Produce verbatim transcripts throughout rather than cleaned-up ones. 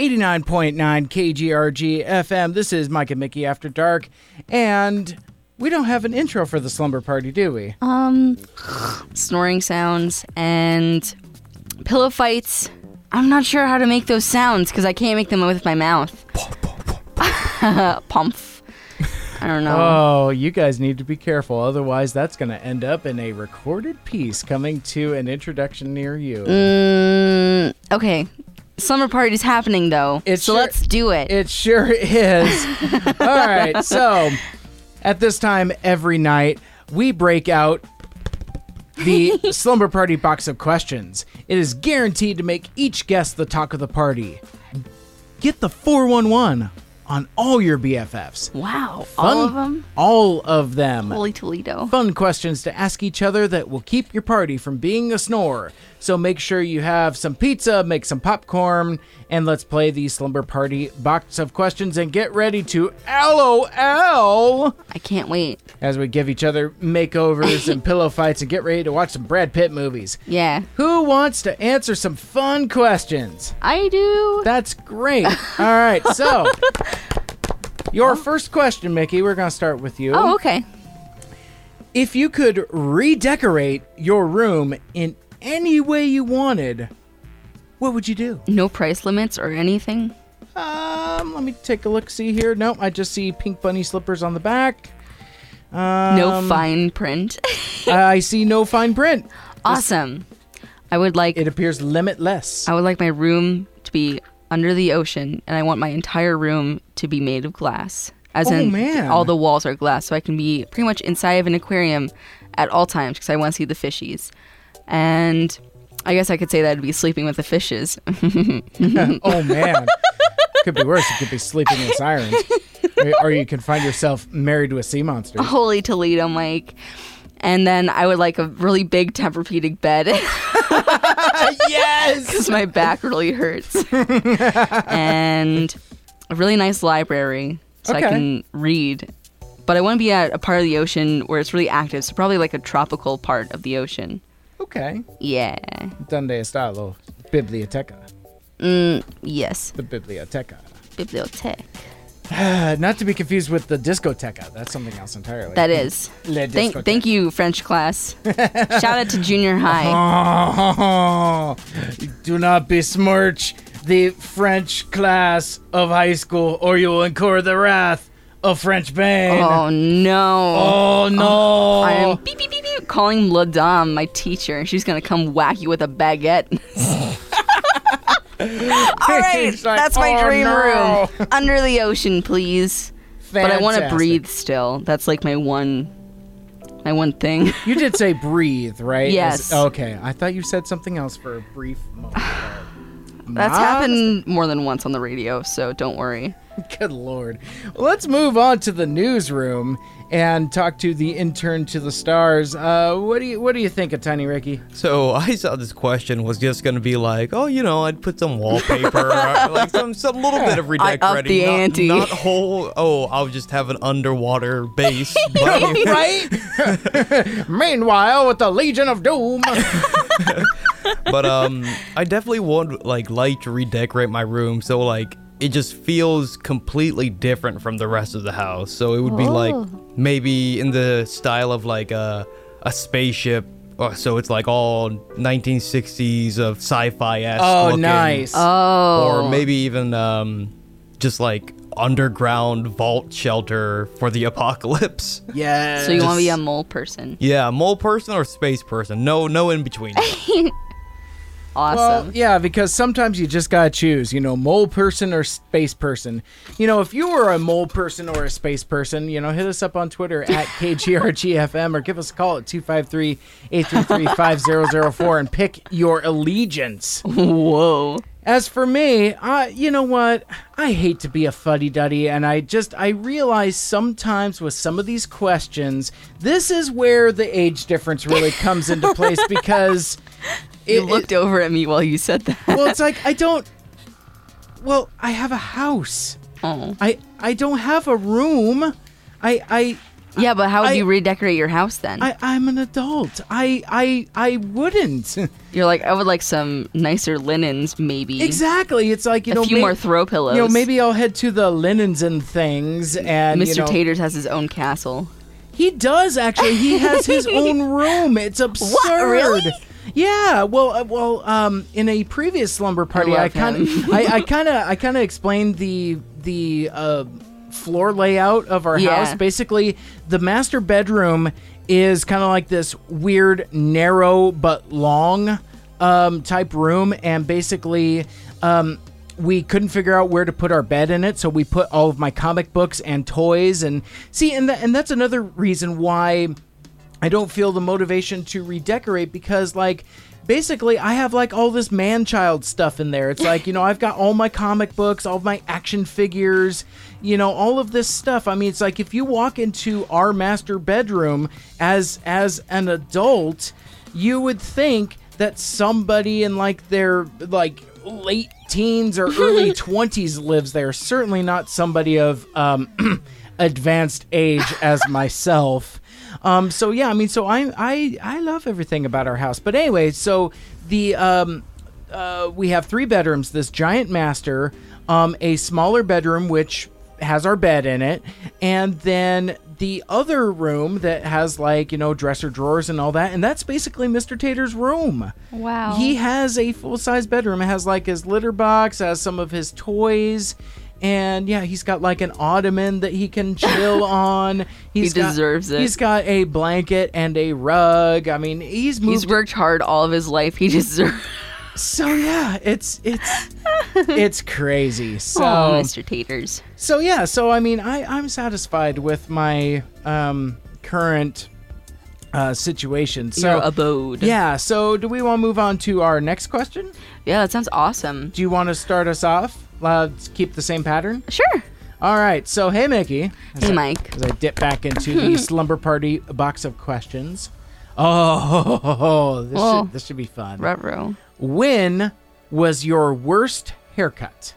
eighty-nine point nine K G R G F M. This is Mike and Mickey After Dark, and we don't have an intro for the slumber party, do we? Um, snoring sounds and pillow fights. I'm not sure how to make those sounds because I can't make them with my mouth. Pumph. I don't know. Oh, you guys need to be careful. Otherwise, that's going to end up in a recorded piece coming to an introduction near you. Mm, okay. Slumber party's happening, though. It so sure, let's do it. It sure is. All right. So, at this time every night, we break out the Slumber Party box of questions. It is guaranteed to make each guest the talk of the party. Get the four one one on all your B F Fs. Wow. Fun, all of them? All of them. Holy Toledo. Fun questions to ask each other that will keep your party from being a snore. So make sure you have some pizza, make some popcorn, and let's play the Slumber Party box of questions and get ready to LOL I can't wait. as we give each other makeovers and pillow fights and get ready to watch some Brad Pitt movies. Yeah. Who wants to answer some fun questions? I do. That's great. All right, so your first question, Mickey, we're going to start with you. Oh, okay. If you could redecorate your room in any way you wanted, what would you do? No price limits or anything? Um, let me take a look, see here. Nope, I just see pink bunny slippers on the back. Um, No fine print. I see no fine print. Awesome. I would like It appears limitless. I would like my room to be under the ocean, and I want my entire room to be made of glass. As Oh, in, man. all the walls are glass, so I can be pretty much inside of an aquarium at all times because I want to see the fishies. And I guess I could say that I'd be sleeping with the fishes. Oh, man. Could be worse. You could be sleeping with sirens. Or, or you could find yourself married to a sea monster. Holy Toledo, Mike. And then I would like a really big Tempur-Pedic bed. Yes! Because my back really hurts. And a really nice library so Okay. I can read. But I want to be at a part of the ocean where it's really active, so probably like a tropical part of the ocean. Okay. Yeah. Donde está la biblioteca? Mm, yes. The biblioteca. Bibliothèque. Not to be confused with the discoteca. That's something else entirely. That is. Le Thank, discoteca. thank you, French class. Shout out to junior high. Oh, do not besmirch the French class of high school, or you will incur the wrath of French Bane. Oh, no. Oh, no. I am beep, beep, beep, beep, calling Madame, my teacher. She's going to come whack you with a baguette. All right, He's like, that's my "Oh, dream no." room. Under the ocean, please. But I want to Fantastic. breathe still. That's like my one, my one thing. You did say breathe, right? Yes. Is- okay, I thought you said something else for a brief moment. there. That's Mas- happened more than once on the radio, so don't worry. Good Lord. Well, let's move on to the newsroom and talk to the intern to the stars. Uh, what do you What do you think of Tiny Ricky? So I saw this question was just gonna be like, oh, you know, I'd put some wallpaper, or like some some little bit of I redecorating. upped the not, ante. Not whole. Oh, I'll just have an underwater base. But, Right? Meanwhile, with the Legion of Doom. but um, I definitely would like like to redecorate my room so like it just feels completely different from the rest of the house. So it would be like maybe in the style of like a a spaceship. Or so it's like all nineteen sixties of sci-fi-esque Oh, looking. nice. Oh. Or maybe even um, just like underground vault shelter for the apocalypse. Yeah. So you want to be a mole person? Yeah, mole person or space person. No, no in between. Awesome. Well, yeah, because sometimes you just gotta choose, you know, mole person or space person. You know, if you were a mole person or a space person, you know, hit us up on Twitter at K G R G F M or give us a call at two five three, eight three three, five zero zero four and pick your allegiance. Whoa. As for me, I, you know what? I hate to be a fuddy-duddy, and I just, I realize sometimes with some of these questions, this is where the age difference really comes into place because... You it- looked it- over at me while you said that. well, it's like, I don't... Well, I have a house. Oh. I, I don't have a room. I, I, Yeah, but how would I- you redecorate your house then? I, I'm an adult. I I I wouldn't. You're like, I would like some nicer linens, maybe. Exactly. It's like, you A know, few may- more throw pillows. You know, maybe I'll head to the linens and things, and Mister you know, Taters has his own castle. he does actually. He has his own room. It's absurd. really? Yeah. Well, uh, well. Um, in a previous slumber party, I, love kind of, him. I, I kind of, I kind of explained the the uh, floor layout of our Yeah. house. Basically, the master bedroom is kind of like this weird, narrow but long um, type room, and basically. Um, we couldn't figure out where to put our bed in it, so we put all of my comic books and toys and see, and that, and that's another reason why I don't feel the motivation to redecorate, because like basically I have like all this man-child stuff in there. It's like, you know, I've got all my comic books, all of my action figures, you know, all of this stuff. I mean, it's like if you walk into our master bedroom as as an adult, you would think that somebody in like their like late teens or early twenties lives there. Certainly not somebody of um, advanced age as myself. Um, so yeah, I mean, so I I I love everything about our house. But anyway, so the um, uh, we have three bedrooms. This giant master, um, a smaller bedroom which has our bed in it, and then the other room that has like, you know, dresser drawers and all that, and that's basically Mister Tater's room. Wow. He has a full-size bedroom. It has like his litter box, has some of his toys, and yeah, he's got like an ottoman that he can chill on. He's He got- deserves it. He's got a blanket and a rug. I mean, he's moved. He's worked hard all of his life. He deserves. So yeah, it's it's it's crazy. So Oh, Mister Taters. so yeah, so I mean, I I'm satisfied with my um current uh situation. So Your abode. yeah, so do we want to move on to our next question? Yeah, that sounds awesome. Do you want to start us off? Let's keep the same pattern. Sure. All right. So hey, Mickey. As Hey, I- Mike. As I dip back into the slumber party box of questions. Oh, this Oh. should this should be fun. Ruh-roh. When was your worst haircut?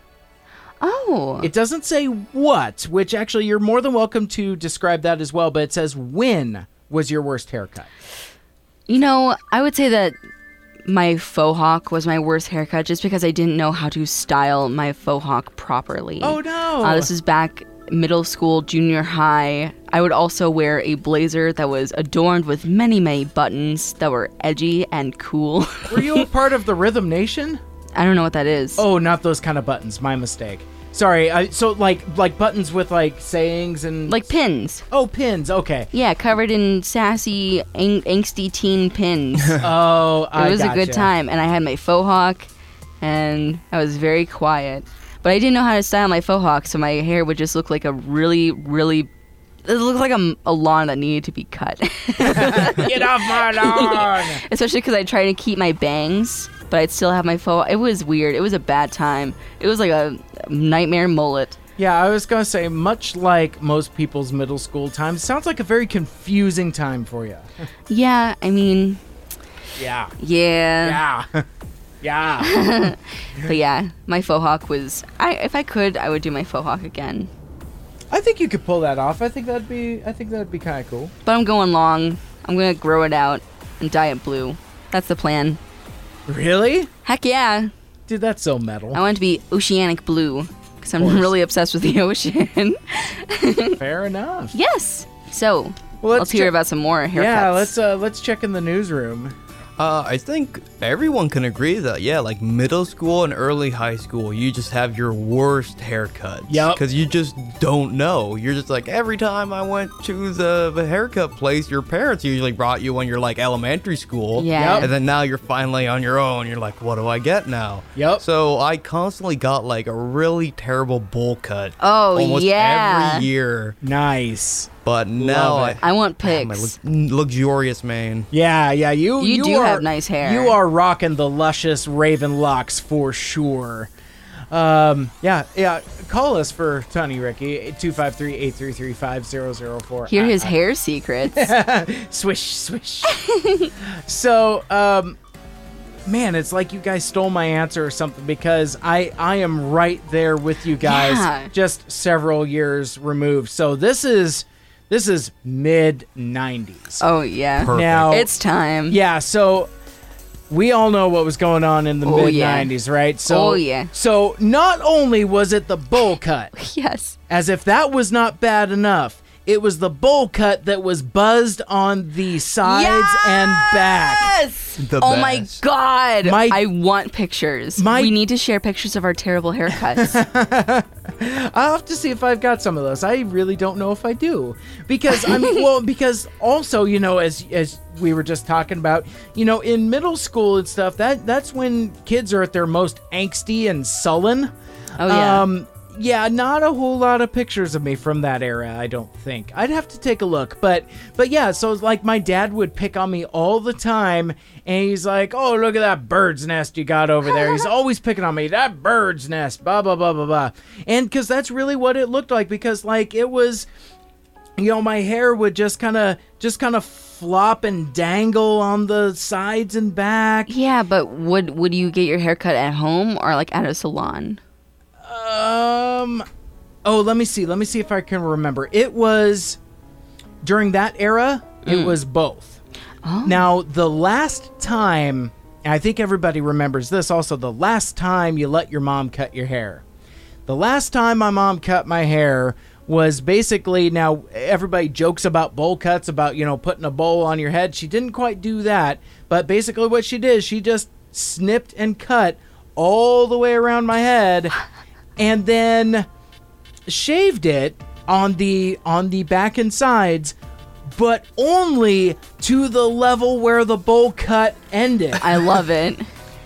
Oh. It doesn't say what, which actually you're more than welcome to describe that as well, but it says when was your worst haircut? You know, I would say that my faux hawk was my worst haircut just because I didn't know how to style my faux hawk properly. Oh no. Uh, this is back middle school, junior high. I would also wear a blazer that was adorned with many, many buttons that were edgy and cool. Were you a part of the Rhythm Nation? I don't know what that is. Oh, not those kind of buttons. My mistake. Sorry. I, so like like buttons with like sayings and Like pins. oh, pins. Okay. Yeah, covered in sassy, ang- angsty teen pins. It Oh, I was a good gotcha. time, and I had my faux hawk, and I was very quiet. But I didn't know how to style my faux hawk, so my hair would just look like a really, really. It looked like a, a lawn that needed to be cut. Get off my lawn. Especially because I tried to keep my bangs, but I'd still have my faux. It was weird. It was a bad time. It was like a nightmare mullet. Yeah, I was gonna say, much like most people's middle school time, sounds like a very confusing time for you. Yeah, I mean, Yeah. yeah. Yeah. Yeah. But yeah, my faux hawk was. I if I could, I would do my faux hawk again. I think you could pull that off. I think that'd be. I think that'd be kind of cool. But I'm going long. I'm gonna grow it out and dye it blue. That's the plan. Really? Heck yeah! Dude, that's so metal. I want it to be oceanic blue because I'm course. really obsessed with the ocean. Fair enough. Yes. So Well, let's hear check- about some more haircuts. Yeah, let's uh, let's check in the newsroom. Uh, I think everyone can agree that, yeah, like middle school and early high school, you just have your worst haircuts. Yep. Because you just don't know. You're just like, every time I went to the, the haircut place, your parents usually brought you when you're like elementary school. Yeah. Yep. And then now you're finally on your own. You're like, what do I get now? Yep. So I constantly got like a really terrible bowl cut. Oh, almost yeah. every year. Nice. But now Love I, it. I want I have my pics. lux- luxurious mane. Yeah, yeah. You You do are, have nice hair. You are rocking the luscious raven locks for sure. Um, yeah, yeah. Call us for Tony Ricky two five three, eight three three, five zero zero four. Hear his hair secrets. Swish, swish. So, um, man, it's like you guys stole my answer or something, because I I am right there with you guys, Yeah. just several years removed. So this is This is mid nineties. Oh yeah. Perfect. Now, It's time. yeah, so we all know what was going on in the Oh, mid yeah. nineties, right? So, Oh, yeah. So not only was it the bowl cut, Yes. as if that was not bad enough, it was the bowl cut that was buzzed on the sides and back. Yes. The oh my best. god. My- I want pictures. My- we need to share pictures of our terrible haircuts. I'll have to see if I've got some of those. I really don't know if I do. Because I mean well, because also, you know, as as we were just talking about, you know, in middle school and stuff, that that's when kids are at their most angsty and sullen. Oh yeah. Um yeah, not a whole lot of pictures of me from that era, I don't think. I'd have to take a look. But but yeah, so like my dad would pick on me all the time, and he's like, "Oh, look at that bird's nest you got over there." He's always picking on me. That bird's nest, blah blah blah blah blah. And cuz that's really what it looked like, because like it was, you know, my hair would just kind of just kind of flop and dangle on the sides and back. Yeah, but would would you get your haircut at home or like at a salon? Um, oh, let me see. Let me see if I can remember. It was during that era. It was both. Oh. Now, the last time, and I think everybody remembers this also, the last time you let your mom cut your hair. The last time my mom cut my hair was basically, now everybody jokes about bowl cuts, about, you know, putting a bowl on your head. She didn't quite do that, but basically what she did, she just snipped and cut all the way around my head, and then shaved it on the on the back and sides, but only to the level where the bowl cut ended. I love it.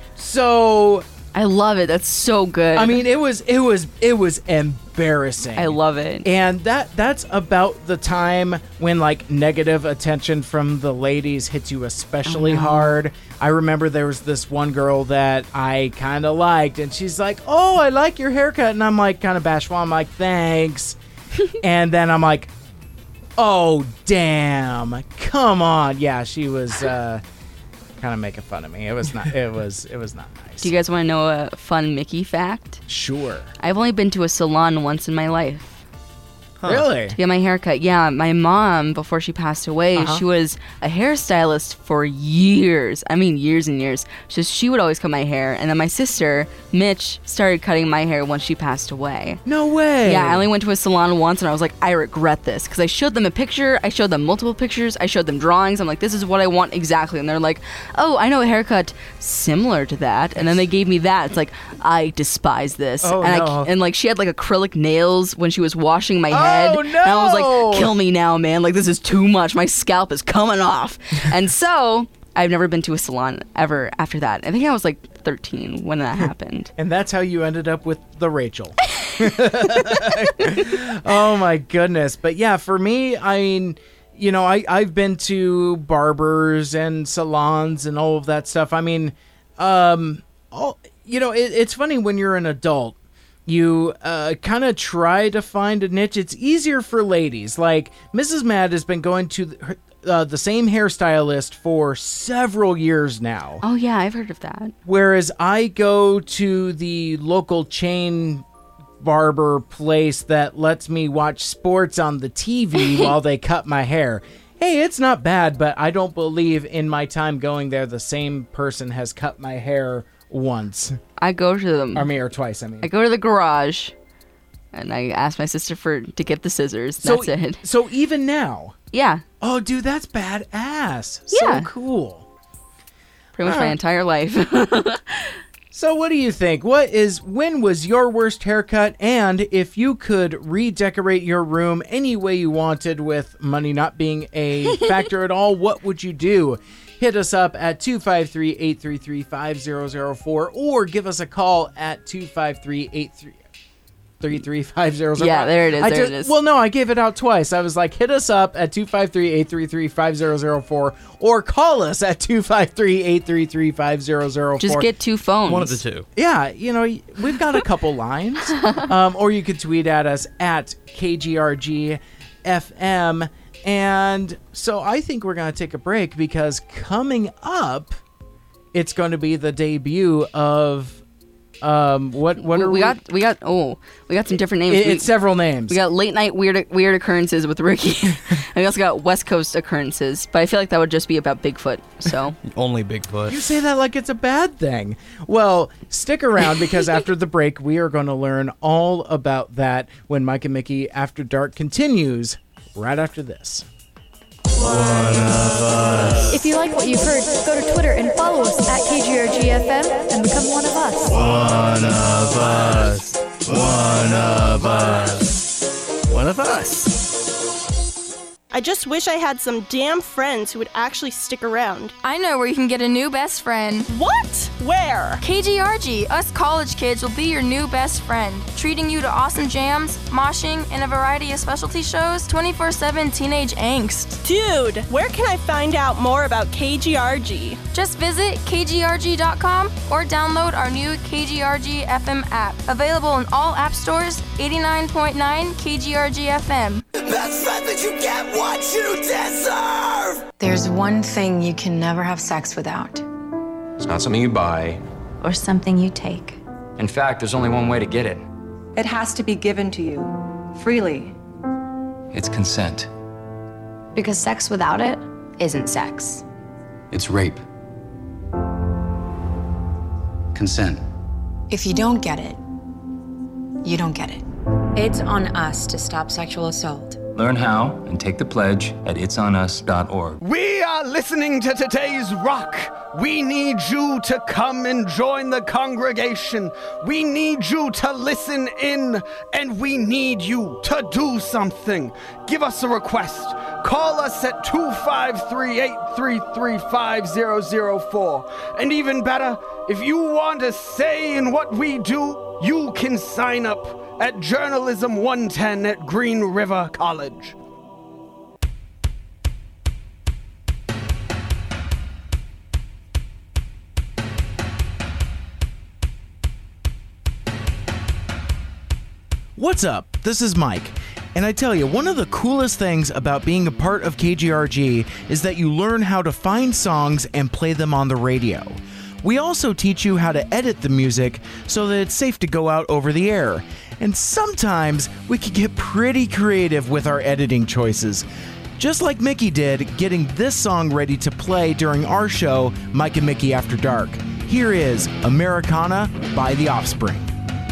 So I love it. That's so good. I mean, it was it was it was embarrassing. I love it. And that that's about the time when like negative attention from the ladies hits you especially hard. I remember there was this one girl that I kind of liked, and she's like, "Oh, I like your haircut," and I'm like kind of bashful. I'm like, "Thanks," and then I'm like, "Oh, damn! Come on!" Yeah, she was uh, kind of making fun of me. It was not. It was. It was not nice. Do you guys want to know a fun Mickey fact? Sure. I've only been to a salon once in my life Really? to get my haircut. Yeah, my mom, before she passed away, Uh-huh. she was a hairstylist for years. I mean, years and years. So she would always cut my hair. And then my sister, Mitch, started cutting my hair once she passed away. No way. Yeah, I only went to a salon once, and I was like, I regret this. Because I showed them a picture, I showed them multiple pictures, I showed them drawings. I'm like, this is what I want exactly. And they're like, oh, I know a haircut similar to that. And then they gave me that. It's like, I despise this. Oh, and, no. I, and like, she had like acrylic nails when she was washing my head. Oh, And I was no. like, kill me now, man. Like, this is too much. My scalp is coming off. And so I've never been to a salon ever after that. I think I was like thirteen when that happened. And that's how you ended up with the Rachel. Oh my goodness. But yeah, for me, I mean, you know, I, I've been to barbers and salons and all of that stuff. I mean, um, all, you know, it, it's funny when you're an adult, you uh, kind of try to find a niche. It's easier for ladies. Like Missus Mad has been going to the, her, uh, the same hairstylist for several years now. Oh, yeah, I've heard of that. Whereas I go to the local chain barber place that lets me watch sports on the T V while they cut my hair. Hey, it's not bad, but I don't believe in my time going there the same person has cut my hair once. I go to them. I mean, or twice, I mean. I go to the garage, and I ask my sister for to get the scissors. So, That's it. so even now. Yeah, Oh, dude, that's badass. Yeah. So cool. pretty much my Alright. entire life. So what do you think? What is when was your worst haircut? And if you could redecorate your room any way you wanted with money not being a factor at all, what would you do? Hit us up at two five three, eight three three, five zero zero four or give us a call at two five three, eight three three three five zero zero four. Yeah, there it is, I there just- it is. Well, no, I gave it out twice. I was like, hit us up at two five three, eight three three, five zero zero four or call us at two five three, eight three three, five zero zero four. Just get two phones. One of the two. Yeah, you know, we've got a couple lines. Um, or you could tweet at us at K G R G F M. And so I think we're going to take a break because coming up, it's going to be the debut of Um, what what we, are we? we got we got oh we got some different names. It- we, it's several names. we got late night weird weird occurrences with Ricky, and we also got West Coast occurrences. But I feel like that would just be about Bigfoot. So Only Bigfoot. You say that like it's a bad thing. Well, stick around because after the break, we are going to learn all about that when Mike and Mickey After Dark continues right after this. If you like what you've heard, go to Twitter and follow us at K G R G F M and become one of us. One of us. One of us. One of us. I just wish I had some damn friends who would actually stick around. I know where you can get a new best friend. What? Where? K G R G, us college kids will be your new best friend, treating you to awesome jams, moshing, and a variety of specialty shows, twenty-four seven teenage angst. Dude, where can I find out more about K G R G? Just visit K G R G dot com or download our new K G R G F M app, available in all app stores, eighty-nine point nine K G R G F M. Best friend that you get what you deserve! There's one thing you can never have sex without. It's not something you buy. Or something you take. In fact, there's only one way to get it. It has to be given to you, freely. It's consent. Because sex without it isn't sex. It's rape. Consent. If you don't get it, you don't get it. It's on us to stop sexual assault. Learn how and take the pledge at its on us dot org. We are listening to today's rock. We need you to come and join the congregation. We need you to listen in, and we need you to do something. Give us a request. Call us at two five three, eight three three, five zero zero four. And even better, if you want to say in what we do, you can sign up at Journalism one ten at Green River College. What's up? This is Mike. And I tell you, one of the coolest things about being a part of K G R G is that you learn how to find songs and play them on the radio. We also teach you how to edit the music so that it's safe to go out over the air. And sometimes we can get pretty creative with our editing choices. Just like Mickey did, getting this song ready to play during our show, Mike and Mickey After Dark. Here is Americana by The Offspring.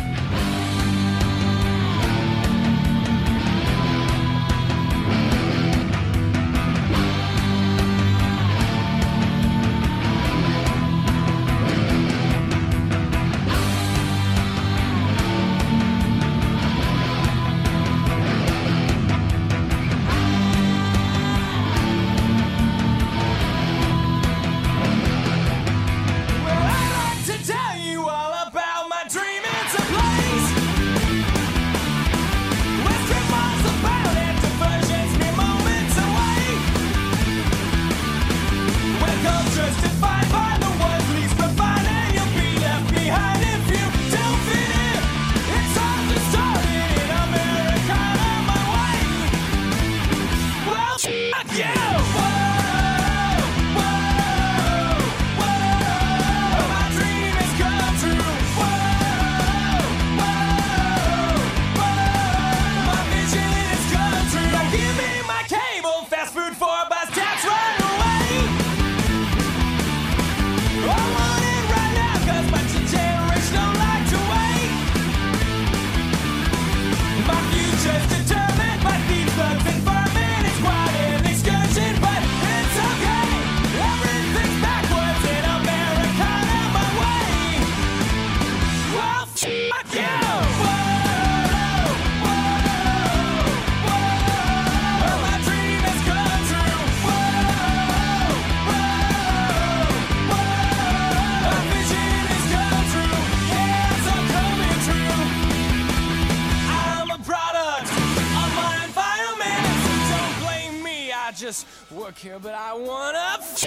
Just work here, but I wanna f-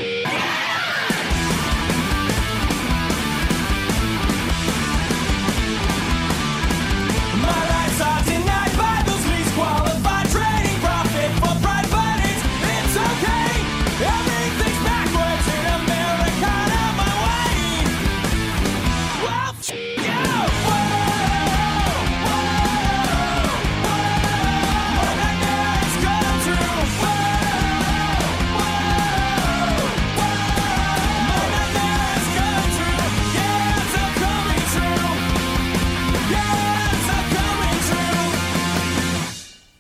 My rights are denied by those least qualified, trading profit for pride, but it's, it's okay. Everything's backwards in America, my way. Well, f- you.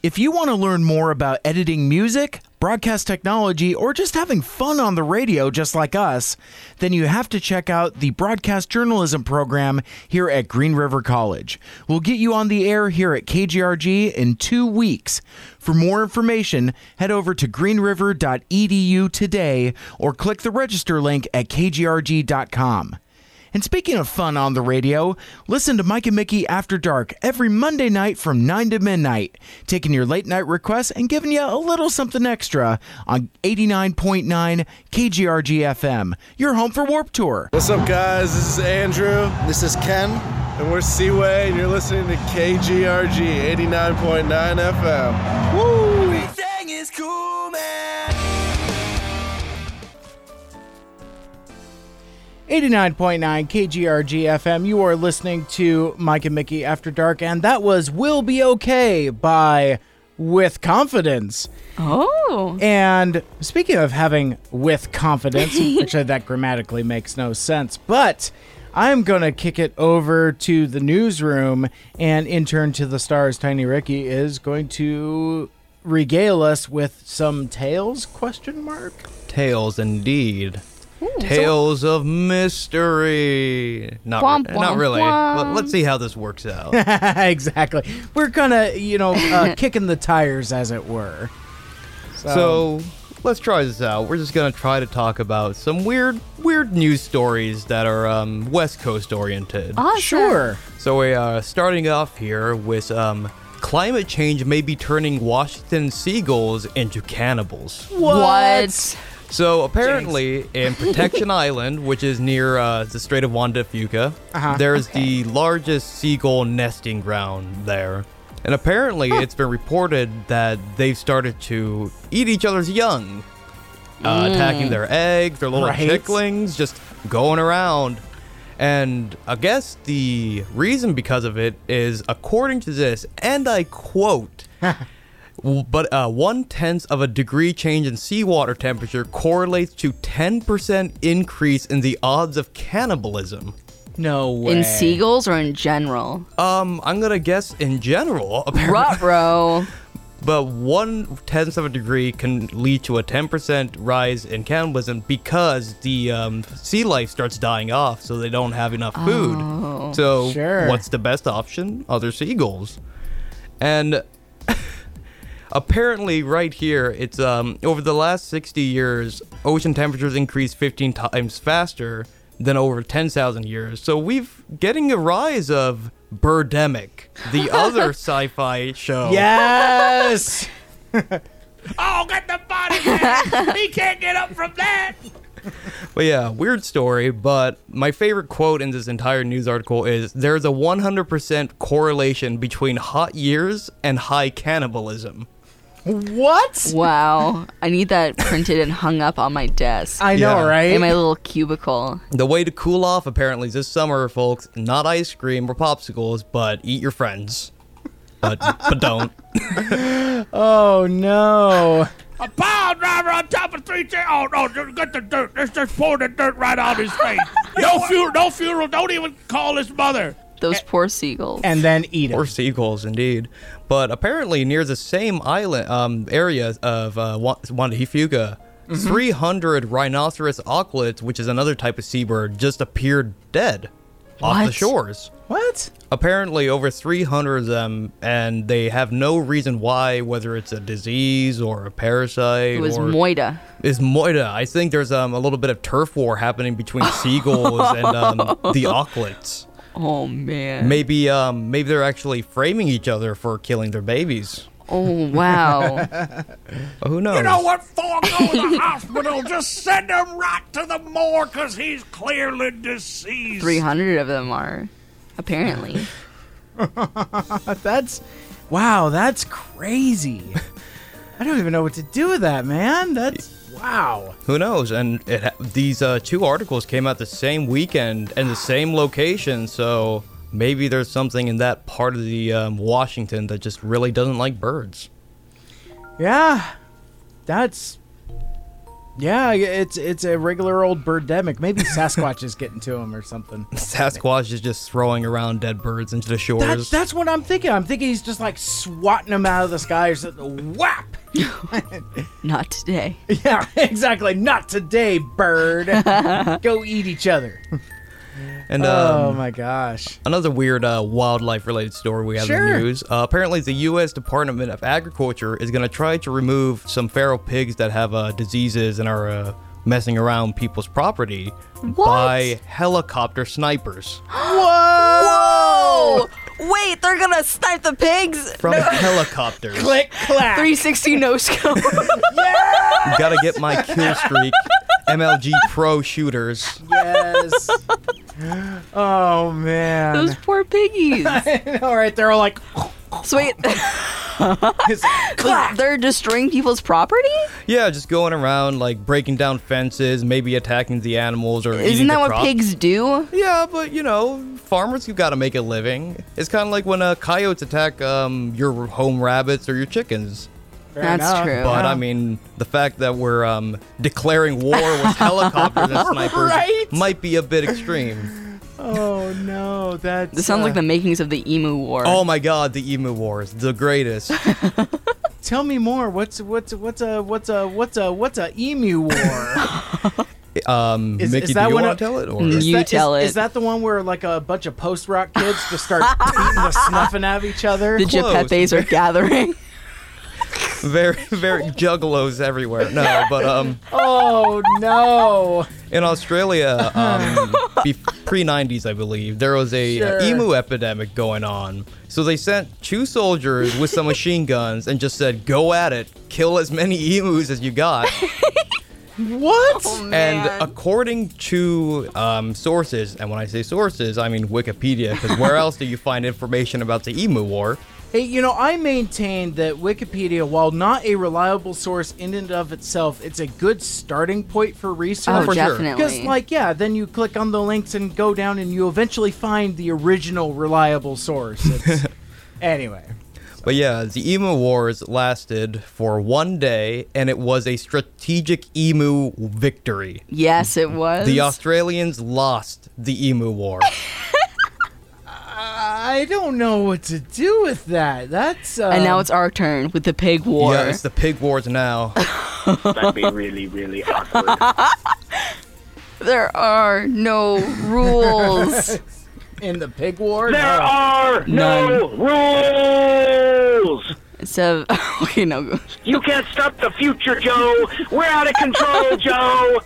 If you want to learn more about editing music, broadcast technology, or just having fun on the radio just like us, then you have to check out the broadcast journalism program here at Green River College. We'll get you on the air here at K G R G in two weeks. For more information, head over to green river dot e d u today or click the register link at k g r g dot com. And speaking of fun on the radio, listen to Mike and Mickey After Dark every Monday night from nine to midnight, taking your late night requests and giving you a little something extra on eighty-nine point nine K G R G F M, your home for Warped Tour. What's up, guys? This is Andrew. This is Ken. And we're Seaway, and you're listening to K G R G eighty-nine point nine F M. Woo! Everything is cool, man. eighty-nine point nine K G R G F M. You are listening to Mike and Mickey After Dark, and that was We'll Be Okay by With Confidence. Oh. And speaking of having with confidence, actually that grammatically makes no sense, but I'm going to kick it over to the newsroom, and intern to the stars, Tiny Ricky, is going to regale us with some tales, question mark? Tales, indeed. Ooh, Tales so- of mystery. Not, womp, re- not womp, really. womp. Let, let's see how this works out. Exactly. We're kind of, you know, uh, kicking the tires, as it were. So, So let's try this out. We're just gonna try to talk about some weird, weird news stories that are um, West Coast oriented. Awesome. Sure. So we are starting off here with um, climate change may be turning Washington seagulls into cannibals. What? So apparently, in Protection Island, which is near uh, the Strait of Juan de Fuca, Uh-huh. there's Okay. the largest seagull nesting ground there. And apparently, it's been reported that they've started to eat each other's young, uh, Mm. attacking their eggs, their little Right. chicklings, just going around. And I guess the reason because of it is, according to this, and I quote, w- but uh, one-tenth of a degree change in seawater temperature correlates to ten percent increase in the odds of cannibalism. No way. In seagulls or in general? Um, I'm gonna guess in general, apparently. Ruh-roh. But one tenth of a degree can lead to a ten percent rise in cannibalism because the um, sea life starts dying off, so they don't have enough food. Oh. So Sure. what's the best option? Other seagulls. And apparently right here, it's um over the last sixty years, ocean temperatures increased fifteen times faster than over ten thousand years. So we've getting a rise of Birdemic, the other sci-fi show. Yes. Oh, get the body back. He can't get up from that. But yeah, weird story, but my favorite quote in this entire news article is, there's a one hundred percent correlation between hot years and high cannibalism. What? Wow. I need that printed and hung up on my desk. I know, Yeah. right? In my little cubicle. The way to cool off, apparently, this summer, folks, not ice cream or popsicles, but eat your friends. But but don't. Oh, no. A pile driver on top of three chairs. Oh, no, just get the dirt. Let's just pour the dirt right on his face. No funeral, no funeral. Don't even call his mother. Those poor seagulls. And then eat it. Or seagulls, indeed. But apparently, near the same island um, area of uh, Juan Juan de Fuca, three hundred rhinoceros auklets, which is another type of seabird, just appeared dead off the What? shores. What? Apparently, over three hundred of them, and they have no reason why, whether it's a disease or a parasite. It was or Moida. It's Moida. I think there's um, a little bit of turf war happening between seagulls and um, the auklets. Oh, man. Maybe um, maybe they're actually framing each other for killing their babies. Oh, wow. But who knows? You know what for? Go to the hospital. Just send him right to the morgue because he's clearly deceased. three hundred of them are, apparently. That's, wow, that's crazy. I don't even know what to do with that, man. That's, wow. Who knows? And it, ha- these uh, two articles came out the same weekend and the same location, so maybe there's something in that part of the um, Washington that just really doesn't like birds. Yeah. That's, Yeah, it's it's a regular old birdemic. Maybe Sasquatch is getting to him or something. Sasquatch is just throwing around dead birds into the shores. That's, that's what I'm thinking. I'm thinking he's just like swatting them out of the sky or something. Whap! Not today. Yeah, exactly. Not today, bird. Go eat each other. And, oh um, my gosh. Another weird uh, wildlife-related story we have Sure. in the news. Uh, apparently, the U S Department of Agriculture is going to try to remove some feral pigs that have uh, diseases and are uh, messing around people's property What? by helicopter snipers Whoa! Wait, they're gonna snipe the pigs? from helicopters. Click, clack. three sixty no scope. Gotta get my kill streak. M L G Pro shooters. Yes. Oh, man. Those poor piggies. I know, right? They're all like... Sweet. They're destroying people's property? Yeah, just going around, like, breaking down fences, maybe attacking the animals or eating Isn't that the what crops. pigs do? Yeah, but, you know, farmers, you've got to make a living. It's kind of like when uh, coyotes attack um, your home rabbits or your chickens. Fair That's enough. true. But, Yeah. I mean, the fact that we're um, declaring war with helicopters and snipers Right? might be a bit extreme. Oh, no. That's... This sounds uh, like the makings of the Emu War. Oh my god, the Emu Wars, the greatest. Tell me more. What's what's what's a what's a what's a what's a emu war? Um, Is- Mickey, is that do you when want to a- tell it? Or? Is You that, tell is, it. Is that the one where like a bunch of post rock kids just start beating the snuffing out of each other? the close. Geppettos are gathering. Very, very juggalos everywhere. No, but um, Oh no! in Australia, um, be- pre nineties, I believe, there was a Sure. uh, emu epidemic going on. So they sent two soldiers with some machine guns and just said, "Go at it, kill as many emus as you got." What? Oh, And man. according to um, sources, and when I say sources, I mean Wikipedia, because where else do you find information about the emu war? Hey, you know, I maintain that Wikipedia, while not a reliable source in and of itself, it's a good starting point for research. Oh, for sure. definitely. Because, like, yeah, then you click on the links and go down and you eventually find the original reliable source. It's, anyway. But yeah, the emu wars lasted for one day, and it was a strategic emu victory. Yes, it was. The Australians lost the emu war. I don't know what to do with that. That's. Uh, and now it's our turn with the pig war. Yeah, it's the pig wars now. That'd be really, really awkward. There are no rules. in the pig war. There No. are no rules. So, okay, no. go- You can't stop the future, Joe. We're out of control, Joe.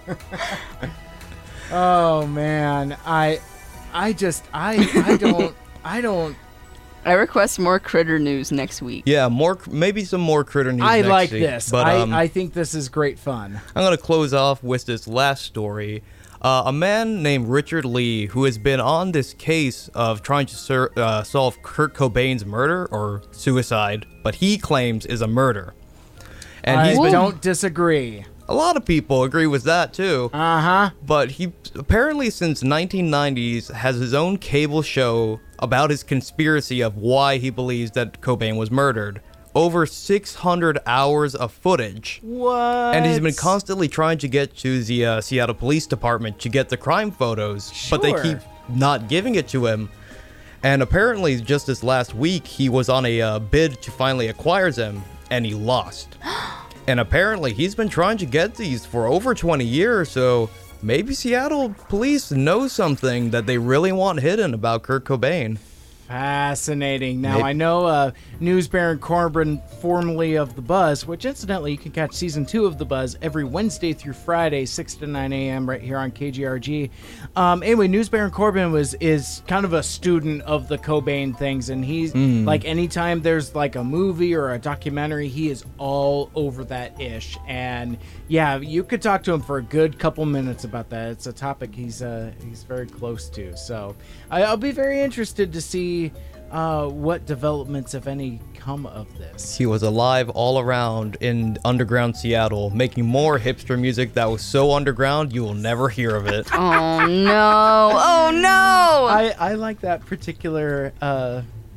Oh man, I, I just, I, I don't, I don't. I request more critter news next week. Yeah, more maybe some more critter news. I next like week, this. But I, um, I think this is great fun. I'm gonna close off with this last story. Uh, a man named Richard Lee, who has been on this case of trying to ser- uh, solve Kurt Cobain's murder or suicide, but he claims is a murder. And I he's been, don't disagree. a lot of people agree with that too. Uh huh. But he apparently since nineteen nineties has his own cable show about his conspiracy of why he believes that Cobain was murdered. Over six hundred hours of footage. What? And he's been constantly trying to get to the uh, Seattle Police Department to get the crime photos, but they Sure. keep not giving it to him. And apparently, just this last week, he was on a uh, bid to finally acquire them, and he lost. And apparently, he's been trying to get these for over twenty years, so maybe Seattle Police know something that they really want hidden about Kurt Cobain. Fascinating. Now, Maybe- I know uh, News Baron Corbin, formerly of The Buzz, which incidentally you can catch season two of The Buzz every Wednesday through Friday, six to nine a.m. right here on K G R G. Um, anyway, News Baron Corbin was is kind of a student of the Cobain things, and he's Mm. like anytime there's like a movie or a documentary, he is all over that ish. And yeah, you could talk to him for a good couple minutes about that. It's a topic he's uh, he's very close to. So I, I'll be very interested to see uh, what developments, if any, come of this. He was alive all around in underground Seattle, making more hipster music that was so underground you will never hear of it. Oh no! Oh no! I, I like that particular uh,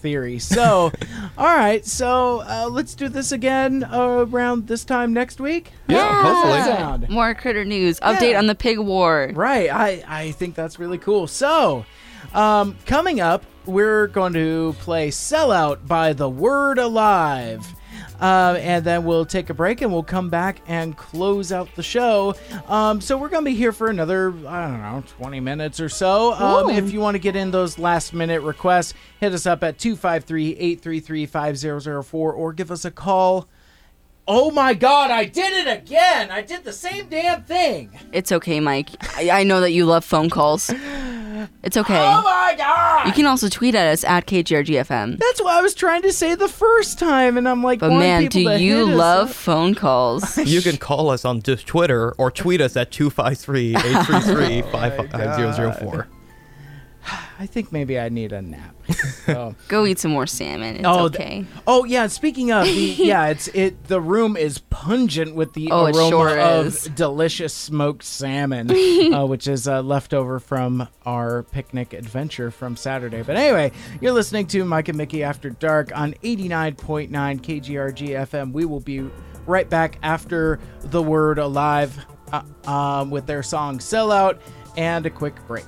theory. So, all right. So uh, let's do this again uh, around this time next week. Yeah, hopefully. Sound? More critter news. Update Yeah. on the pig war. Right. I, I think that's really cool. So, um, coming up, we're going to play Sellout by The Word Alive. Uh, and then we'll take a break and we'll come back and close out the show. Um, so we're going to be here for another, I don't know, twenty minutes or so. Um, if you want to get in those last minute requests, hit us up at two five three, eight three three, five zero zero four or give us a call. Oh my God, I did it again. I did the same damn thing. It's okay, Mike. I, I know that you love phone calls. It's okay. Oh my God. You can also tweet at us at K G R G F M. That's what I was trying to say the first time, and I'm like, But wanting man, people do to you hit us love up. phone calls? You can call us on just Twitter or tweet us at two five three, eight three three, five five zero zero four. I think maybe I need a nap. So. Go eat some more salmon. It's oh, th- okay. oh yeah. Speaking of, the, yeah, it's it. The room is pungent with the Oh, it aroma sure of is. delicious smoked salmon, uh, which is uh, left over from our picnic adventure from Saturday. But anyway, you're listening to Mike and Mickey After Dark on eighty-nine point nine K G R G F M. We will be right back after The Word Alive uh, um, with their song "Sellout" and a quick break.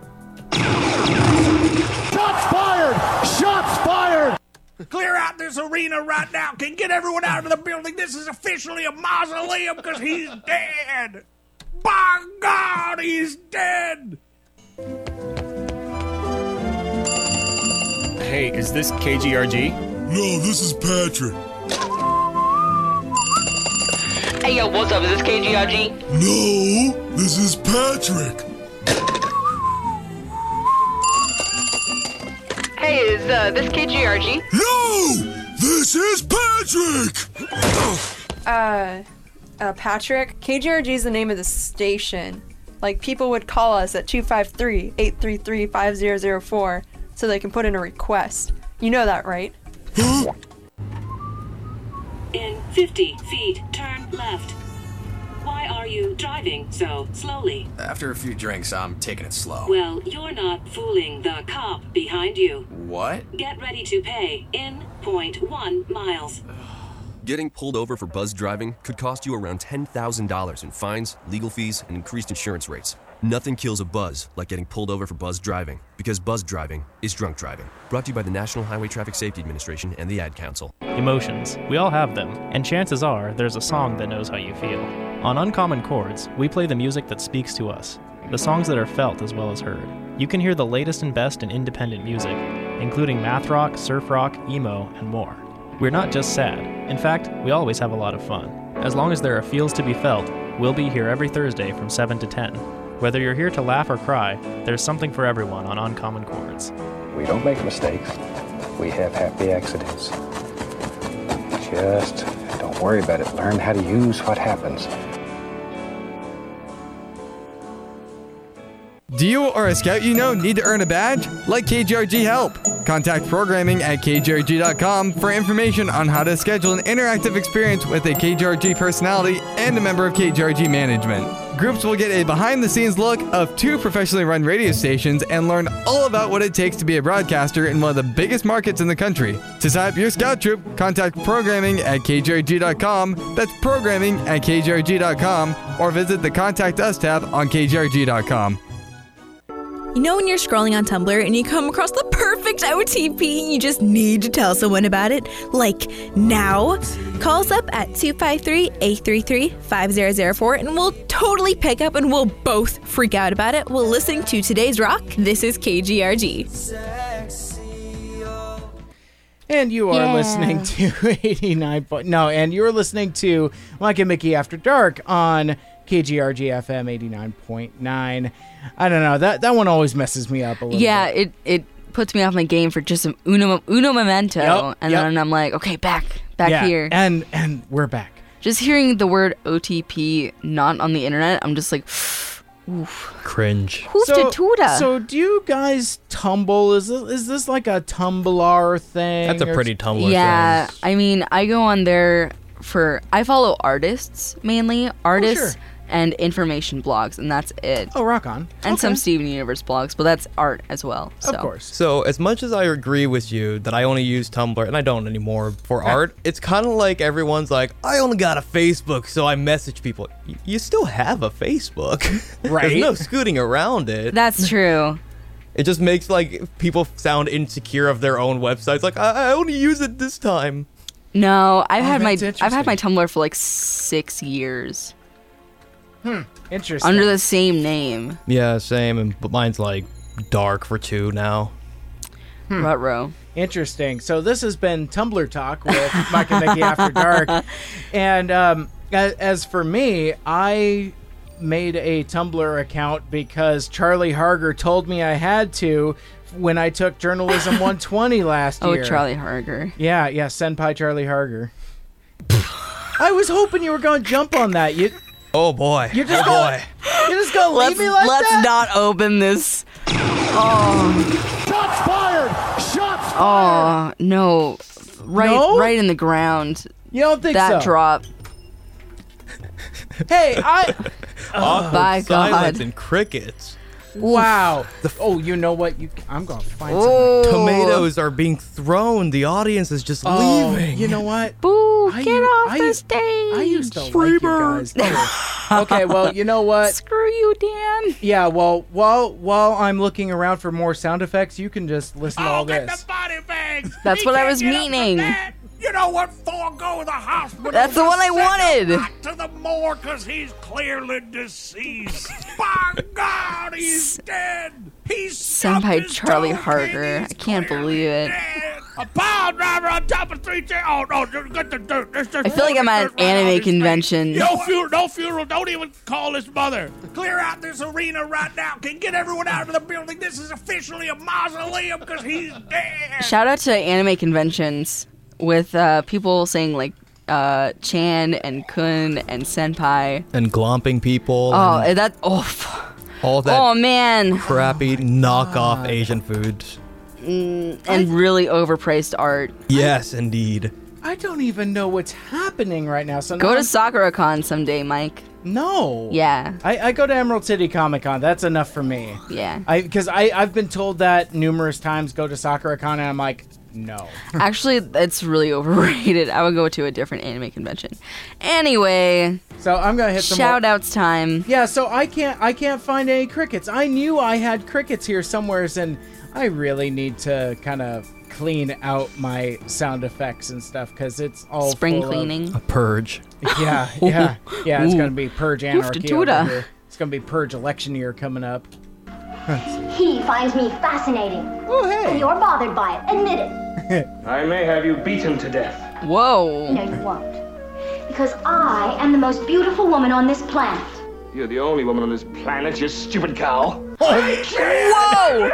Shots fired! Shots fired! Clear out this arena right now. Can get everyone out of the building. This is officially a mausoleum because he's dead. By God, he's dead. Hey, is this K G R G? No, this is Patrick. Hey, yo, what's up? Is this K G R G? No, this is Patrick. Hey, is uh, this K G R G? No, this is Patrick. Uh, uh, Patrick, K G R G is the name of the station. Like, people would call us at two five three, eight three three, five zero zero four so they can put in a request. You know that, right? In fifty feet, turn left. Why are you driving so slowly? After a few drinks, I'm taking it slow. Well, you're not fooling the cop behind you. What? Get ready to pay in point one miles. Getting pulled over for buzz driving could cost you around ten thousand dollars in fines, legal fees, and increased insurance rates. Nothing kills a buzz like getting pulled over for buzz driving, because buzz driving is drunk driving. Brought to you by the National Highway Traffic Safety Administration and the Ad Council. Emotions. We all have them, and chances are there's a song that knows how you feel. On Uncommon Chords, we play the music that speaks to us, the songs that are felt as well as heard. You can hear the latest and best in independent music, including math rock, surf rock, emo, and more. We're not just sad. In fact, we always have a lot of fun. As long as there are feels to be felt, we'll be here every Thursday from seven to ten. Whether you're here to laugh or cry, there's something for everyone on Uncommon Chords. We don't make mistakes. We have happy accidents. Just don't worry about it. Learn how to use what happens. Do you or a scout you know need to earn a badge? Let K G R G help. Contact programming at K G R G dot com for information on how to schedule an interactive experience with a K G R G personality and a member of K G R G management. Groups will get a behind-the-scenes look of two professionally run radio stations and learn all about what it takes to be a broadcaster in one of the biggest markets in the country. To sign up your scout troop, contact programming at K G R G dot com. That's programming at K G R G dot com, or visit the Contact Us tab on K G R G dot com. You know when you're scrolling on Tumblr and you come across the perfect O T P and you just need to tell someone about it? Like, now? Call us up at two five three, eight three three, five zero zero four and we'll totally pick up and we'll both freak out about it while listening to Today's Rock. This is K G R G. And you are Yeah. listening to eighty-nine point... No, and you're listening to Mike and Mickey After Dark on K G R G F M eighty-nine point nine. I don't know. That that one always messes me up a little Yeah, bit. it, it puts me off my game for just a uno, uno momento. Yep, and yep. then I'm like, okay, back, back yeah, here. And, and we're back. Just hearing the word O T P not on the internet, I'm just like, oof. Cringe. Hoofda tuda. So do you guys tumble? Is this, is this like a Tumblr thing? That's a or- pretty Tumblr Yeah, thing. I mean, I go on there for, I follow artists mainly, artists. sure. and information blogs, and that's it. Oh, rock on. And Okay. some Steven Universe blogs, but that's art as well. So. Of course. So, as much as I agree with you that I only use Tumblr, and I don't anymore, for art, it's kind of like everyone's like, I only got a Facebook, so I message people. Y- you still have a Facebook. Right. There's no scooting around it. That's true. It just makes, like, people sound insecure of their own websites. Like, I, I only use it this time. No, I've Oh, had my that's I've had my Tumblr for like six years Hmm. Interesting. under the same name. Yeah, same. And but mine's, like, dark for two now. Hmm. Ruh-roh. Interesting. So this has been Tumblr Talk with Mike and Mickey After Dark. And um, as, as for me, I made a Tumblr account because Charlie Harger told me I had to when I took Journalism one twenty last Oh, year. Charlie Harger. Yeah, yeah, Senpai Charlie Harger. I was hoping you were going to jump on that. You, Oh, boy. you're just oh, gonna, boy. you're just gonna Let's leave me like let's that? not open this. Oh, Shots fired! Shots oh no! Right, No? right in the ground. You don't think that so? drop. Hey, I. Awkward by silence God. and crickets. Wow. Oh, you know what? You, I'm gonna find some. Oh. Tomatoes are being thrown. The audience is just Oh, leaving. you know what? Boo! I Get u- off I the u- stage. I used to like you guys. too. Okay, well, you know what? Screw you, Dan. Yeah, well, while while I'm looking around for more sound effects, you can just listen to all Oh, get this. the body bags! That's He what I can't was get up from meaning. that. You know what? Forgo the hospital. That's the one I Send him wanted. back to the morgue because he's clearly deceased. By God, he's dead. He's stubbed Senpai his Charlie toe, Harger. kid. I He's can't believe it. dead. A pile driver on top of three chairs. Oh no! Just get the dirt. There's, there's I feel like I'm at an dirt right on anime his face. convention. No funeral. No funeral. Don't even call his mother. Clear out this arena right now. Can get everyone out of the building. This is officially a mausoleum because he's dead. Shout out to anime conventions with uh, people saying like uh, Chan and Kun and Senpai. And glomping people. Oh, and that oh, f- all that oh man, crappy knockoff Asian food. mm, and really overpriced art. Yes, indeed. I don't even know what's happening right now. So Go now to I'm- SakuraCon someday, Mike. No. Yeah, I, I go to Emerald City Comic Con. That's enough for me. yeah. I because I I've been told that numerous times. Go to SakuraCon, and I'm like, no. Actually, it's really overrated. I would go to a different anime convention. Anyway, So I'm gonna hit some more- shout outs time. Yeah, so I can't I can't find any crickets. I knew I had crickets here somewheres, and I really need to kind of clean out my sound effects and stuff because it's all Spring full of- cleaning. A purge. yeah, yeah, yeah. It's Ooh. gonna be purge Oof, anarchy tutuda. over here. It's gonna be purge election year coming up. He finds me fascinating. Oh, hey. And you're bothered by it. Admit it. I may have you beaten to death. Whoa. No, you won't. Because I am the most beautiful woman on this planet. You're the only woman on this planet, you stupid cow. Whoa!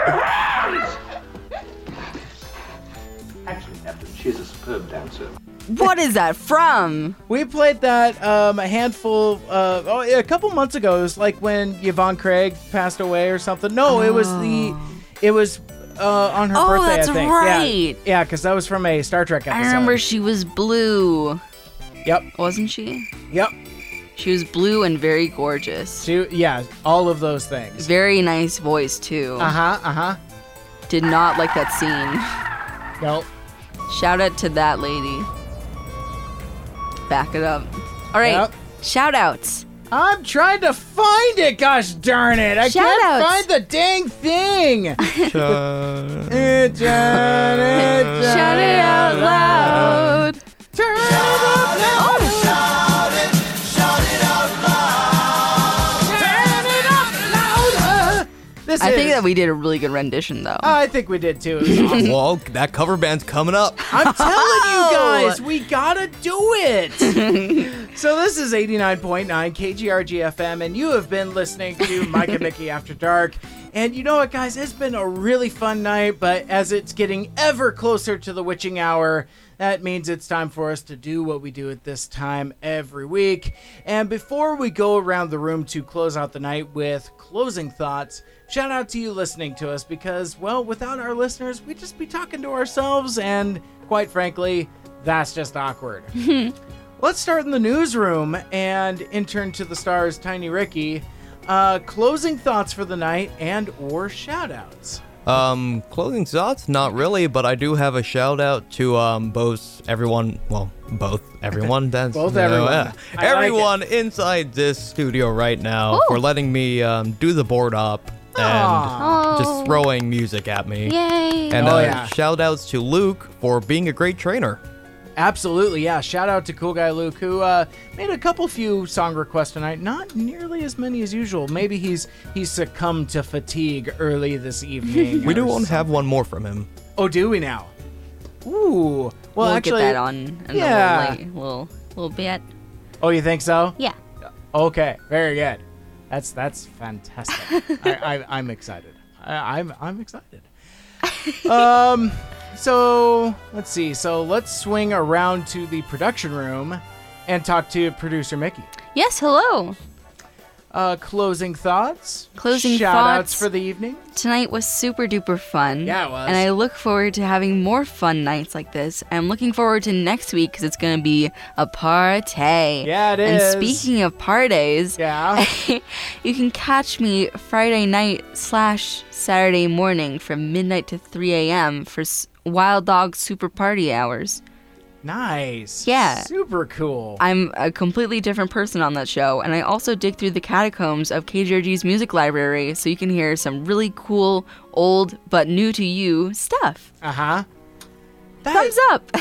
Actually, Captain, she's a superb dancer. What is that from? We played that um, a handful, uh, oh, yeah, a couple months ago. It was like when Yvonne Craig passed away or something. No, it was the, it was uh, on her Oh, birthday. that's I think. right. Yeah, because that was from a Star Trek episode. I remember she was blue. Yep. Wasn't she? Yep. She was blue and very gorgeous. She, yeah, all of those things. Very nice voice too. Uh huh. Uh huh. Did not like that scene. Nope. Shout out to that lady. Back it up. All right. Yep. Shout outs. I'm trying to find it. Gosh darn it! I Shout can't outs. find the dang thing. Shut It, John, it, John. Shout it out loud. Turn it up louder. Shout it, shout it out loud. Turn it up louder. This I is, think that we did a really good rendition though. I think we did too. It was awesome. Well, that cover band's coming up. I'm telling you guys, we gotta do it. So this is eighty-nine point nine K G R G F M, and you have been listening to Mike and Mickey After Dark. And you know what, guys? It's been a really fun night, but as it's getting ever closer to the witching hour, that means it's time for us to do what we do at this time every week. And before we go around the room to close out the night with closing thoughts, shout out to you listening to us because, well, without our listeners, we'd just be talking to ourselves, and quite frankly, that's just awkward. let's start in the newsroom and intern to the stars, Tiny Ricky. Uh, closing thoughts for the night and or shout-outs. Um, closing thoughts? Not really, but I do have a shout out to um both everyone. Well, both everyone. That's Both you know, everyone. yeah. I like everyone inside this studio right now Ooh. for letting me um do the board up and Aw. just Oh. throwing music at me. Yay. And Oh, uh, yeah. shout outs to Luke for being a great trainer. Absolutely, yeah. Shout out to Cool Guy Luke, who uh, made a couple few song requests tonight. Not nearly as many as usual. Maybe he's he's succumbed to fatigue early this evening. We do or want to something. have one more from him. Oh, do we now? Ooh. Well, we'll actually, get that on in yeah. a little, late, little, little bit. Oh, you think so? Yeah. Okay, very good. That's that's fantastic. I, I, I'm excited. I, I'm I'm excited. Um, so let's see. So let's swing around to the production room and talk to producer Mickey. Yes, hello. Uh, closing thoughts. Closing Shout outs thoughts. for the evening. Tonight was super duper fun. Yeah, it was. And I look forward to having more fun nights like this. I'm looking forward to next week because it's going to be a party. Yeah, it and is. speaking of parties, yeah, you can catch me Friday night slash Saturday morning from midnight to three a.m. for S- Wild Dog Super Party Hours. Nice. Yeah. Super cool. I'm a completely different person on that show, and I also dig through the catacombs of K G R G's music library so you can hear some really cool, old, but new to you stuff. Uh-huh. Thumbs up!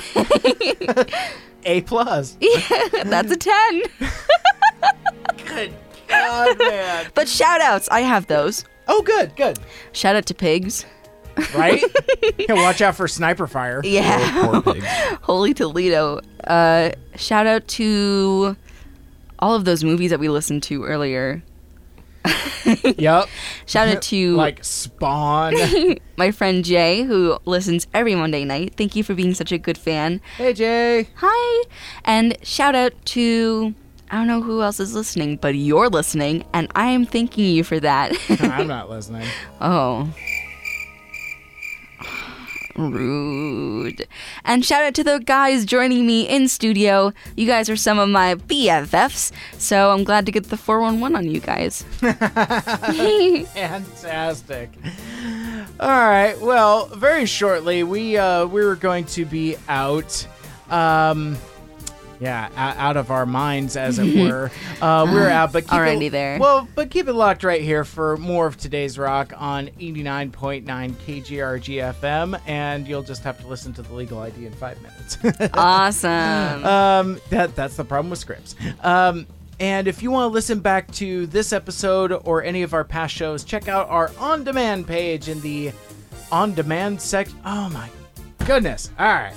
A plus. Yeah, that's a ten. Good God, man. But shout outs, I have those. Oh, good, good. Shout out to pigs. Right? Yeah, watch out for sniper fire. Yeah. Holy Toledo. Uh, shout out to all of those movies that we listened to earlier. Yep. Shout out to like Spawn. my friend Jay, who listens every Monday night. Thank you for being such a good fan. Hey, Jay. Hi. And shout out to, I don't know who else is listening, but you're listening, and I am thanking you for that. I'm not listening. Oh. Rude. And shout out to the guys joining me in studio. You guys are some of my B F Fs, so I'm glad to get the four one one on you guys. Fantastic. All right. Well, very shortly, we uh, we were going to be out. Um, yeah, o- out of our minds, as it were. Uh, we're out, but keep Already it, there. Well, but keep it locked right here for more of today's rock on eighty-nine point nine K G R G F M, and you'll just have to listen to the legal I D in five minutes. Awesome. Um, that that's the problem with scripts. Um. And if you want to listen back to this episode or any of our past shows, check out our on-demand page in the on-demand section. Oh my goodness. All right.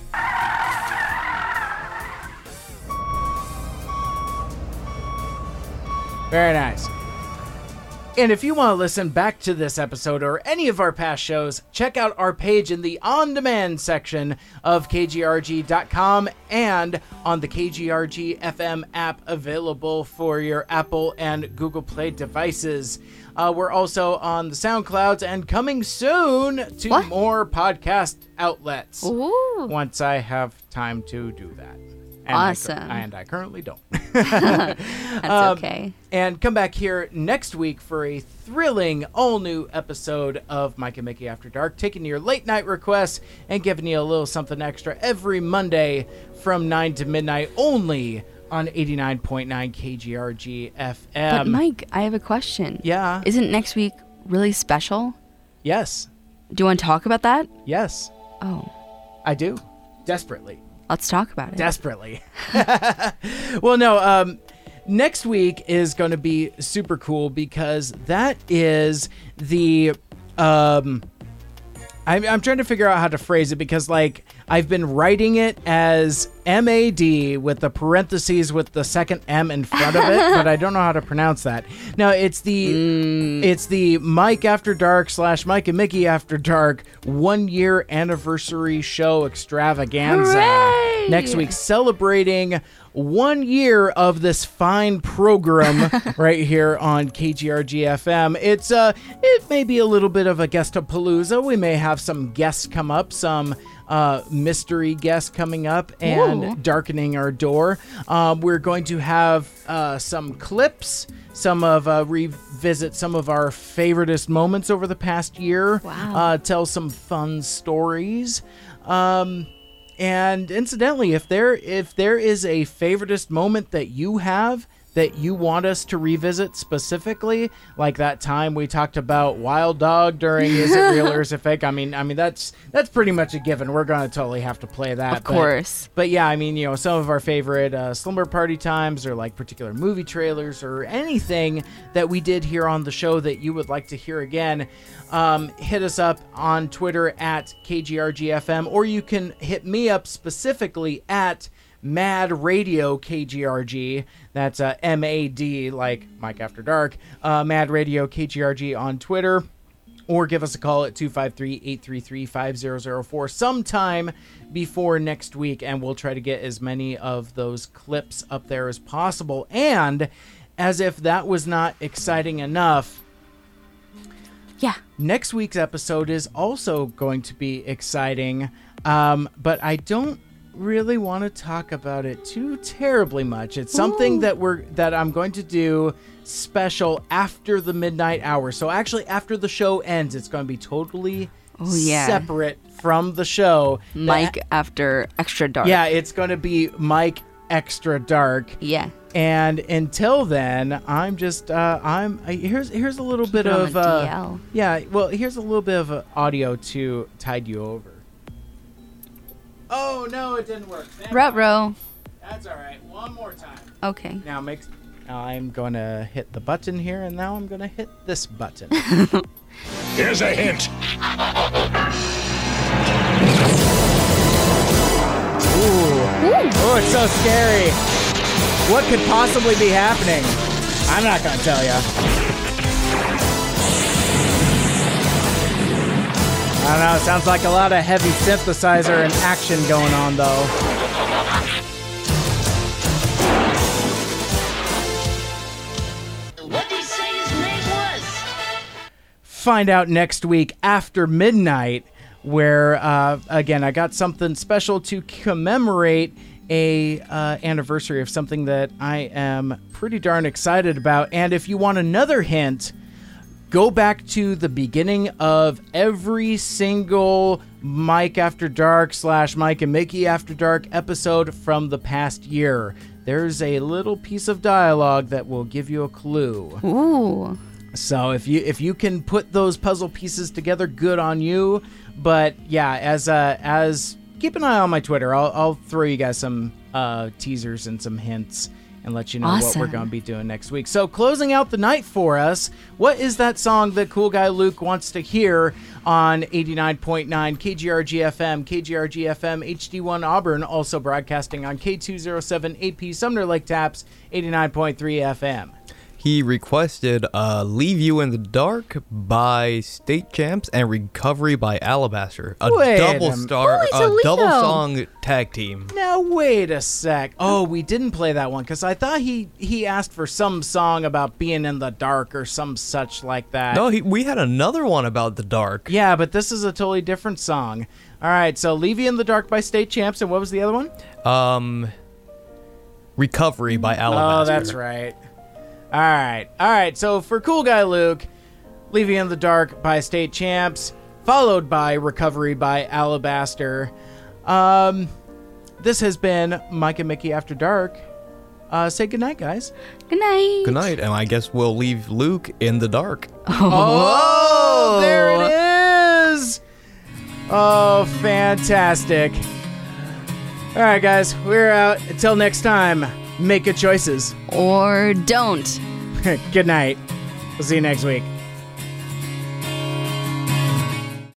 Very nice. And if you want to listen back to this episode or any of our past shows, check out our page in the on-demand section of K G R G dot com and on the K G R G F M app available for your Apple and Google Play devices. Uh, we're also on the SoundClouds and coming soon to What? more podcast outlets. Ooh. Once I have time to do that. And I cur- Awesome. and I currently don't. That's Um, okay. And come back here next week for a thrilling, all-new episode of Mike and Mickey After Dark, taking your late-night requests and giving you a little something extra every Monday from nine to midnight, only on eighty-nine point nine K G R G F M. But Mike, I have a question. Yeah? Isn't next week really special? Yes. Do you want to talk about that? Yes. Oh. I do. Desperately. Let's talk about it. Desperately. Well, no, um, next week is going to be super cool because that is the, um, I'm, I'm trying to figure out how to phrase it because, like, I've been writing it as M A D with the parentheses with the second M in front of it, but I don't know how to pronounce that. No, it's the Mm. it's the Mike After Dark slash Mike and Mickey After Dark one year anniversary show extravaganza. Hooray! next week, celebrating one year of this fine program right here on K G R G F M. It's uh, it may be a little bit of a guest-a-palooza. We may have some guests come up, some uh, mystery guests coming up and Ooh. darkening our door. Um, we're going to have uh, some clips, some of uh, revisit some of our favoritist moments over the past year. Wow. Uh, tell some fun stories. Um, and incidentally, if there if there is a favoritist moment that you have that you want us to revisit specifically, like that time we talked about Wild Dog during Is It Real or Is It Fake? I mean, I mean that's that's pretty much a given. We're gonna totally have to play that. Of but, course. But yeah, I mean, you know, some of our favorite uh, slumber party times, or like particular movie trailers, or anything that we did here on the show that you would like to hear again. Um, hit us up on Twitter at K G R G F M, or you can hit me up specifically at Mad Radio K G R G. That's uh, M A D, like Mike After Dark. Uh, Mad Radio K G R G on Twitter. Or give us a call at two five three, eight three three, five zero zero four sometime before next week, and we'll try to get as many of those clips up there as possible. And as if that was not exciting enough, yeah, next week's episode is also going to be exciting, um, but I don't really want to talk about it too terribly much. It's something Ooh. that we're that I'm going to do special after the midnight hour. So actually, after the show ends, it's going to be totally Oh, yeah. separate from the show. Mike The- After Extra Dark. Yeah, it's going to be Mike Extra Dark. Yeah. And until then, I'm just uh, I'm I, here's here's a little Keep bit it on of the uh, D L. yeah. Well, here's a little bit of uh, audio to tide you over. Oh no, it didn't work. Ruh-roh. That's all right. One more time. Okay. Now make. Now I'm gonna hit the button here, and now I'm gonna hit this button. Here's a hint. Ooh. Oh, it's so scary. What could possibly be happening? I'm not gonna tell you. I don't know. It sounds like a lot of heavy synthesizer and action going on, though. What did he say his name was? Find out next week after midnight, where uh, again I got something special to commemorate a uh, anniversary of something that I am pretty darn excited about. And if you want another hint, go back to the beginning of every single Mike After Dark slash Mike and Mickey After Dark episode from the past year. There's a little piece of dialogue that will give you a clue. Ooh. So if you if you can put those puzzle pieces together, good on you. But yeah, as uh, as keep an eye on my Twitter. I'll I'll throw you guys some uh, teasers and some hints and let you know Awesome. what we're going to be doing next week. So closing out the night for us, what is that song that Cool Guy Luke wants to hear on eighty-nine point nine K G R G F M, K G R G F M H D one Auburn, also broadcasting on K two oh seven A P Sumner Lake Taps, eighty-nine point three F M. He requested uh, Leave You in the Dark by State Champs and Recovery by Alabaster. A Wait double a- star, Holy a double Toledo. song tag team. Now wait a sec. Oh, we didn't play that one because I thought he he asked for some song about being in the dark or some such like that. No, he, we had another one about the dark. Yeah, but this is a totally different song. All right, so Leave You in the Dark by State Champs, and what was the other one? Um, Recovery by Alabaster. Oh, that's right. All right, all right. So for Cool Guy Luke, Leave You in the Dark by State Champs, followed by Recovery by Alabaster. Um, this has been Mike and Mickey After Dark. Uh, say goodnight, guys. Good night. Good night, and I guess we'll leave Luke in the dark. Oh, there it is. Oh, fantastic. All right, guys, we're out. Until next time, make good choices. Or don't. Good night. We'll see you next week.